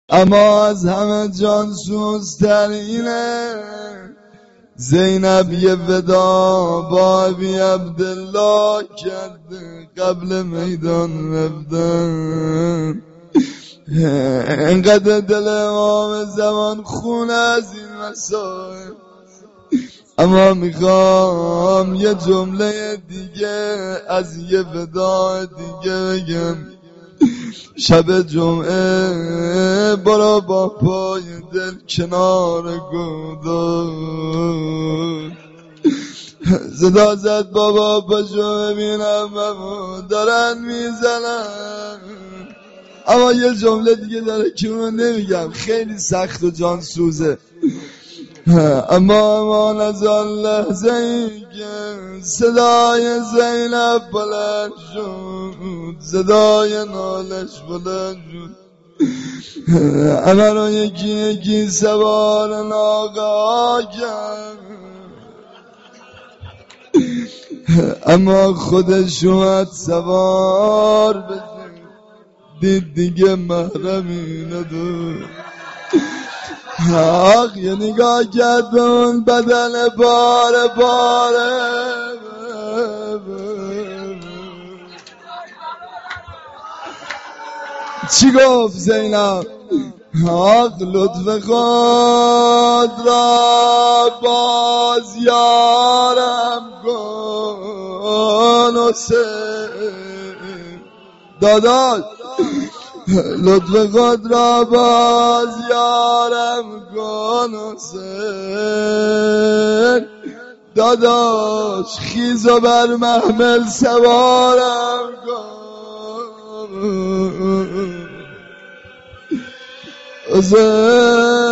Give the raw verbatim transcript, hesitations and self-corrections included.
اما از همه جان سوزترینه زینب یه ودا با ابی عبدالله کرده قبل میدان رفتن. انقدر دل امام زمان خونه از این مسائل. اما میخوام یه جمله دیگه از یه ودا دیگه بگم. شب جمعه برو با پای دل کنار گودال، صدا زد بابا پاشو ببینم ممو دارن میزنن. اما یه جمله دیگه داره که اونو نمیگم، خیلی سخت و جان سوزه. اما امان از آن لحظه ای که صدای زینب بلند شد، صدای نالش بلند شد. اما رو یکی یکی سوار ناقه کرد، اما خودش اومد سوار بشه، دید دیگه محرمی نداره. آخ یه نگاه کرد به اون بدن باره باره. چی گفت زینب؟ آخ لطف خود را باز یارم کن حسین. داداش لطف خود را باز یارم کن حسین. داداش خیز و بر محمل سوارم کن حسین.